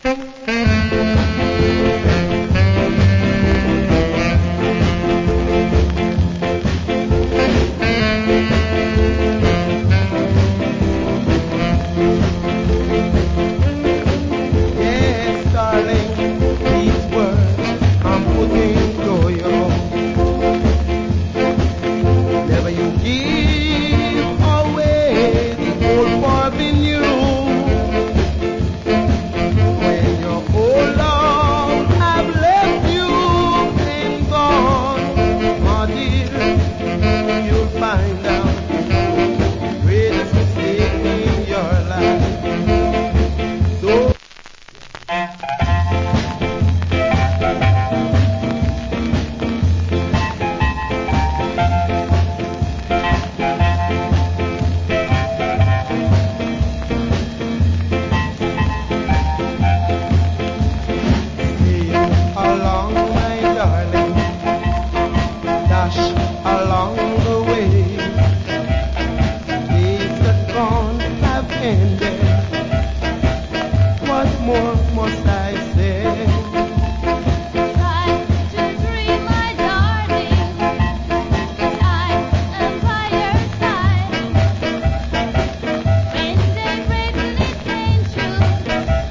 Yes, darling, these words I'm putting to you. Never you give away the old forbidden you. When your old love have left you and gone, my dear, you'll find out the greatest mistake in your life. So stay along, my darling, dash along the way. Days that gone have ended. What more must I